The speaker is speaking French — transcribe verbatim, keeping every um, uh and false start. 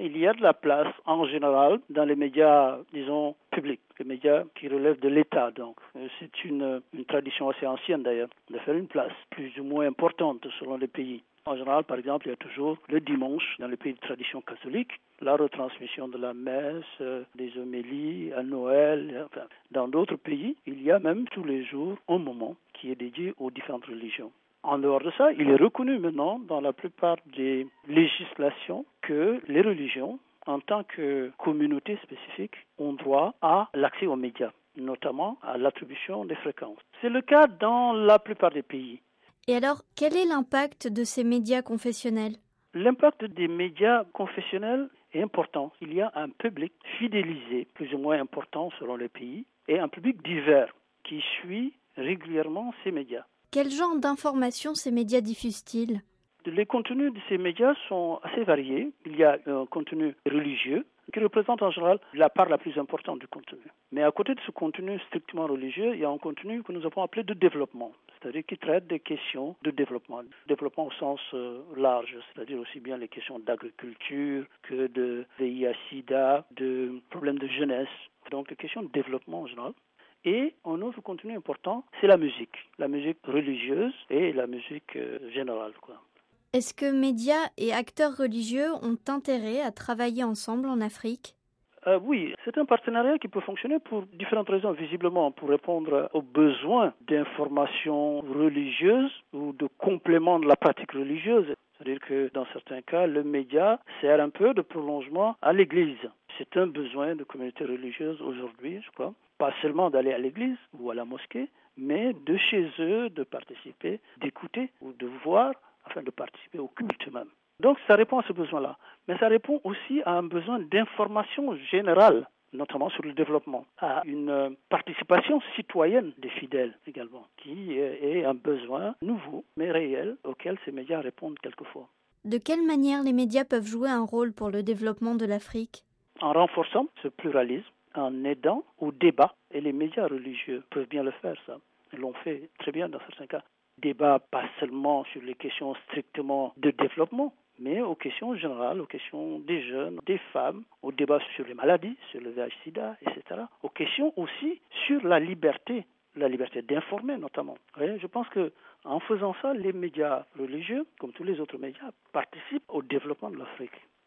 Il y a de la place en général dans les médias, disons, publics, les médias qui relèvent de l'État. Donc, c'est une, une tradition assez ancienne d'ailleurs, de faire une place plus ou moins importante selon les pays. En général, par exemple, il y a toujours le dimanche, dans les pays de tradition catholique, la retransmission de la messe, euh, des homélies, à Noël. Enfin, dans d'autres pays, il y a même tous les jours un moment qui est dédié aux différentes religions. En dehors de ça, il est reconnu maintenant dans la plupart des législations que les religions, en tant que communauté spécifique, ont droit à l'accès aux médias, notamment à l'attribution des fréquences. C'est le cas dans la plupart des pays. Et alors, quel est l'impact de ces médias confessionnels ? L'impact des médias confessionnels est important. Il y a un public fidélisé, plus ou moins important selon les pays, et un public divers qui suit régulièrement ces médias. Quel genre d'informations ces médias diffusent-ils ? Les contenus de ces médias sont assez variés. Il y a un contenu religieux qui représente en général la part la plus importante du contenu. Mais à côté de ce contenu strictement religieux, il y a un contenu que nous avons appelé de développement, c'est-à-dire qui traite des questions de développement. Développement au sens euh, large, c'est-à-dire aussi bien les questions d'agriculture que de V I H sida, de problèmes de jeunesse. Donc les questions de développement en général. Et un autre contenu important, c'est la musique. La musique religieuse et la musique euh, générale, quoi. Est-ce que médias et acteurs religieux ont intérêt à travailler ensemble en Afrique ? Euh, oui, c'est un partenariat qui peut fonctionner pour différentes raisons, visiblement, pour répondre aux besoins d'information religieuse ou de complément de la pratique religieuse. C'est-à-dire que dans certains cas, le média sert un peu de prolongement à l'Église. C'est un besoin de communautés religieuses aujourd'hui, je crois. Pas seulement d'aller à l'église ou à la mosquée, mais de chez eux, de participer, d'écouter ou de voir, afin de participer au culte même. Donc ça répond à ce besoin-là. Mais ça répond aussi à un besoin d'information générale, notamment sur le développement, à une participation citoyenne des fidèles également, qui est un besoin nouveau, mais réel, auquel ces médias répondent quelquefois. De quelle manière les médias peuvent jouer un rôle pour le développement de l'Afrique ? En renforçant ce pluralisme, en aidant au débat, et les médias religieux peuvent bien le faire, ça. Ils l'ont fait très bien dans certains cas. Débat pas seulement sur les questions strictement de développement, mais aux questions générales, aux questions des jeunes, des femmes, aux débats sur les maladies, sur le V I H sida, et cetera. Aux questions aussi sur la liberté, la liberté d'informer notamment. Et je pense qu'en faisant ça, les médias religieux, comme tous les autres médias, participent au développement de l'Afrique.